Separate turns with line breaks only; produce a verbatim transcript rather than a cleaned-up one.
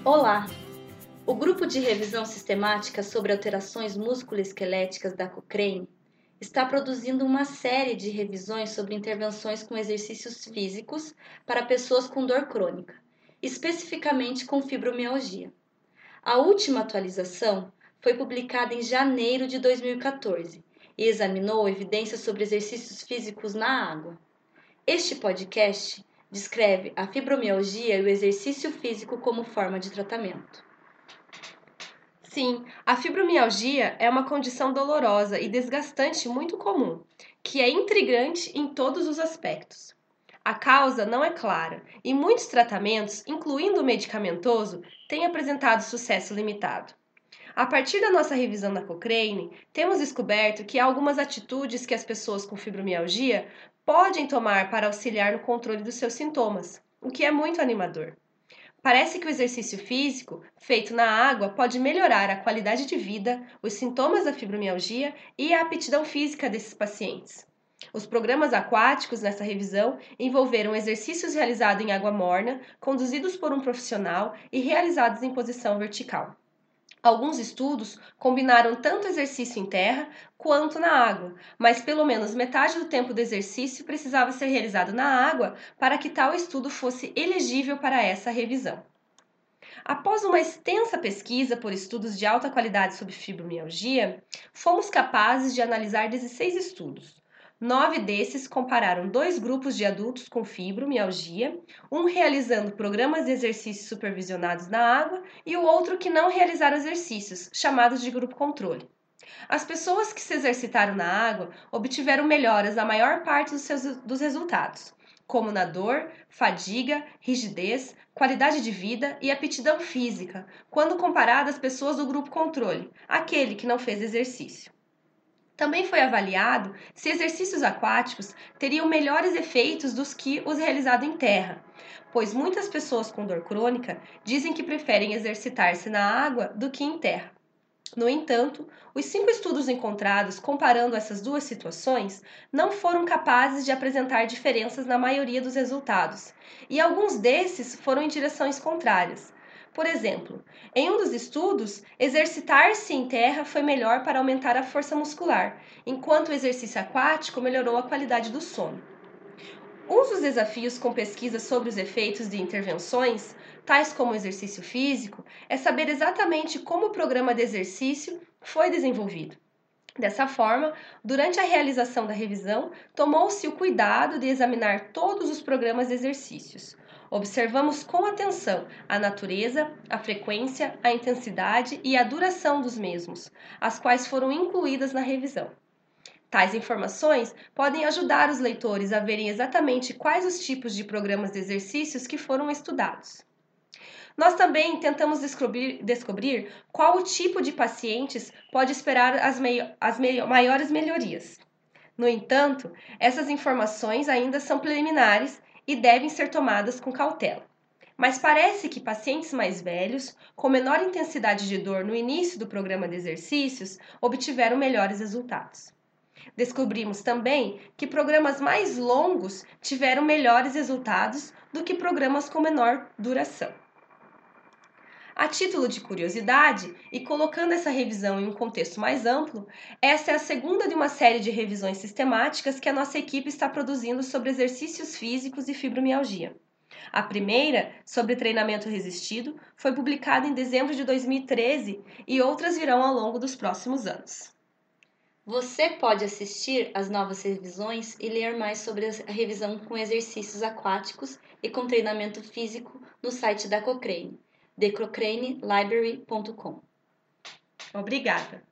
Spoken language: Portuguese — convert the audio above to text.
Olá! O Grupo de Revisão Sistemática sobre Alterações Musculoesqueléticas da Cochrane está produzindo uma série de revisões sobre intervenções com exercícios físicos para pessoas com dor crônica, especificamente com fibromialgia. A última atualização foi publicada em janeiro de dois mil e quatorze e examinou evidências sobre exercícios físicos na água. Este podcast descreve a fibromialgia e o exercício físico como forma de tratamento.
Sim, a fibromialgia é uma condição dolorosa e desgastante muito comum, que é intrigante em todos os aspectos. A causa não é clara e muitos tratamentos, incluindo o medicamentoso, têm apresentado sucesso limitado. A partir da nossa revisão na Cochrane, temos descoberto que há algumas atitudes que as pessoas com fibromialgia podem tomar para auxiliar no controle dos seus sintomas, o que é muito animador. Parece que o exercício físico, feito na água, pode melhorar a qualidade de vida, os sintomas da fibromialgia e a aptidão física desses pacientes. Os programas aquáticos nessa revisão envolveram exercícios realizados em água morna, conduzidos por um profissional e realizados em posição vertical. Alguns estudos combinaram tanto exercício em terra quanto na água, mas pelo menos metade do tempo do exercício precisava ser realizado na água para que tal estudo fosse elegível para essa revisão. Após uma extensa pesquisa por estudos de alta qualidade sobre fibromialgia, fomos capazes de analisar dezesseis estudos. Nove desses compararam dois grupos de adultos com fibromialgia, um realizando programas de exercícios supervisionados na água e o outro que não realizaram exercícios, chamados de grupo controle. As pessoas que se exercitaram na água obtiveram melhoras na maior parte dos, seus, dos resultados, como na dor, fadiga, rigidez, qualidade de vida e aptidão física, quando comparado às pessoas do grupo controle, aquele que não fez exercício. Também foi avaliado se exercícios aquáticos teriam melhores efeitos do que os realizados em terra, pois muitas pessoas com dor crônica dizem que preferem exercitar-se na água do que em terra. No entanto, os cinco estudos encontrados comparando essas duas situações não foram capazes de apresentar diferenças na maioria dos resultados, e alguns desses foram em direções contrárias. Por exemplo, em um dos estudos, exercitar-se em terra foi melhor para aumentar a força muscular, enquanto o exercício aquático melhorou a qualidade do sono. Um dos desafios com pesquisas sobre os efeitos de intervenções, tais como o exercício físico, é saber exatamente como o programa de exercício foi desenvolvido. Dessa forma, durante a realização da revisão, tomou-se o cuidado de examinar todos os programas de exercícios. Observamos com atenção a natureza, a frequência, a intensidade e a duração dos mesmos, as quais foram incluídas na revisão. Tais informações podem ajudar os leitores a verem exatamente quais os tipos de programas de exercícios que foram estudados. Nós também tentamos descobrir, descobrir qual o tipo de pacientes pode esperar as, mei- as mei- maiores melhorias. No entanto, essas informações ainda são preliminares e devem ser tomadas com cautela. Mas parece que pacientes mais velhos, com menor intensidade de dor no início do programa de exercícios, obtiveram melhores resultados. Descobrimos também que programas mais longos tiveram melhores resultados do que programas com menor duração. A título de curiosidade, e colocando essa revisão em um contexto mais amplo, essa é a segunda de uma série de revisões sistemáticas que a nossa equipe está produzindo sobre exercícios físicos e fibromialgia. A primeira, sobre treinamento resistido, foi publicada em dezembro de dois mil e treze e outras virão ao longo dos próximos anos.
Você pode assistir às novas revisões e ler mais sobre a revisão com exercícios aquáticos e com treinamento físico no site da Cochrane, the cochrane library ponto com.
Obrigada!